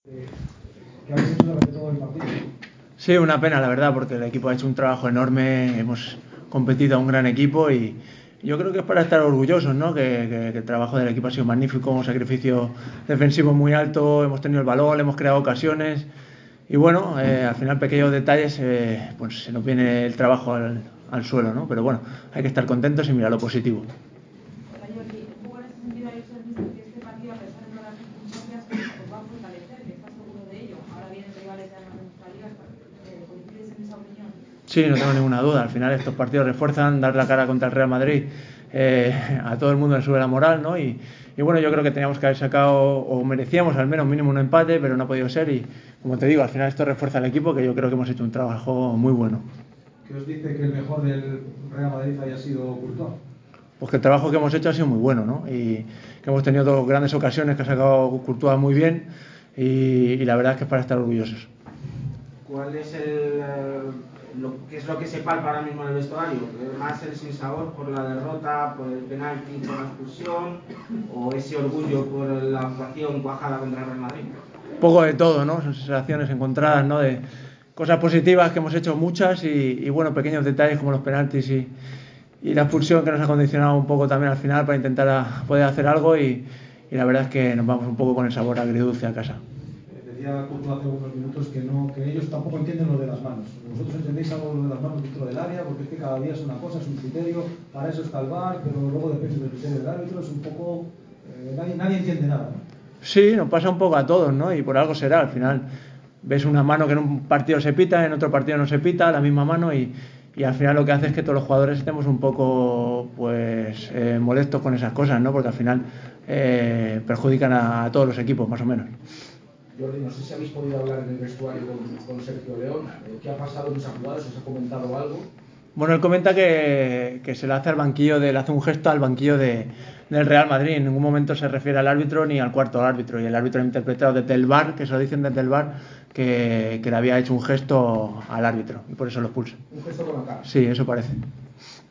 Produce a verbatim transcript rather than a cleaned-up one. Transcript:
Que habéis hecho durante todo el partido. Sí, una pena la verdad, porque el equipo ha hecho un trabajo enorme, hemos competido a un gran equipo y yo creo que es para estar orgullosos, ¿no? Que, que, que el trabajo del equipo ha sido magnífico, un sacrificio defensivo muy alto, hemos tenido el balón, hemos creado ocasiones y bueno, eh, al final pequeños detalles, eh, pues se nos viene el trabajo al, al suelo, ¿no? Pero bueno, hay que estar contentos y mirar lo positivo. Hola Jordi, un poco en ese sentido hay usted visto que este partido, a pesar de todas las circunstancias, pues va a fortalecer, que está seguro de ello. Ahora vienen rivales ya más de nuestra liga, ¿coincides en esa opinión? Sí, no tengo ninguna duda. Al final estos partidos refuerzan, dar la cara contra el Real Madrid, eh, a todo el mundo le sube la moral, ¿no? Y, y bueno, yo creo que teníamos que haber sacado, o merecíamos al menos mínimo un empate, pero no ha podido ser y como te digo, al final esto refuerza al equipo, que yo creo que hemos hecho un trabajo muy bueno. ¿Qué os dice que el mejor del Real Madrid haya sido Courtois? Pues que el trabajo que hemos hecho ha sido muy bueno, ¿no? Y que hemos tenido dos grandes ocasiones que ha sacado Courtois muy bien y, y la verdad es que es para estar orgullosos. ¿Cuál es el, lo, qué es lo que se palpa ahora mismo en el vestuario? ¿Más el sinsabor por la derrota, por el penalti, por la expulsión, o ese orgullo por la actuación cuajada contra el Real Madrid? Un poco de todo, ¿no? Son sensaciones encontradas, ¿no? De cosas positivas que hemos hecho muchas y, y bueno, pequeños detalles como los penaltis y, y la expulsión que nos ha condicionado un poco también al final para intentar a, poder hacer algo y, y la verdad es que nos vamos un poco con el sabor agridulce a casa. Decía Courtois hace unos minutos que, no, que ellos tampoco entienden lo de las manos. ¿Vosotros entendéis algo de las manos dentro del área? Porque es que cada día es una cosa, es un criterio, para eso está el V A R, pero luego depende del criterio del árbitro, es un poco... Eh, nadie, nadie entiende nada, ¿no? Sí, nos pasa un poco a todos, ¿no? Y por algo será, al final ves una mano que en un partido se pita, en otro partido no se pita, la misma mano y, y al final lo que hace es que todos los jugadores estemos un poco pues eh, molestos con esas cosas, ¿no? Porque al final eh, perjudican a, a todos los equipos, más o menos. Jordi, no sé si habéis podido hablar en el vestuario con, con Sergio León. ¿Qué ha pasado en esa jugada? ¿Os ha comentado algo? Bueno, él comenta que, que se le hace al banquillo, de, le hace un gesto al banquillo de, del Real Madrid. En ningún momento se refiere al árbitro ni al cuarto árbitro. Y el árbitro ha interpretado desde el V A R, que se lo dicen desde el V A R, que, que le había hecho un gesto al árbitro y por eso lo expulsa. ¿Un gesto con la cara? Sí, eso parece.